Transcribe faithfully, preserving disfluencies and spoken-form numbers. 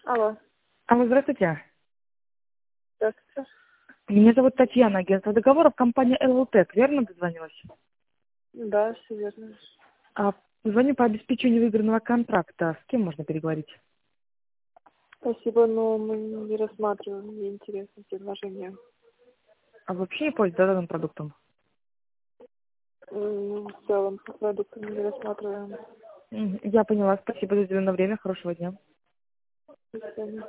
Алло, Алло, здравствуйте. здравствуйте. Меня зовут Татьяна, агентство договоров, компания эл эл-Тек. Верно дозвонилась? Да, все верно. А, звоню по обеспечению выигранного контракта. С кем можно переговорить? Спасибо, но мы не рассматриваем, мне интересно предложение. А вы вообще не пользуетесь данным продуктом? М, В целом, по продуктам не рассматриваем. Мгм. Я поняла. Спасибо за уделенное время. Хорошего дня. До свидания.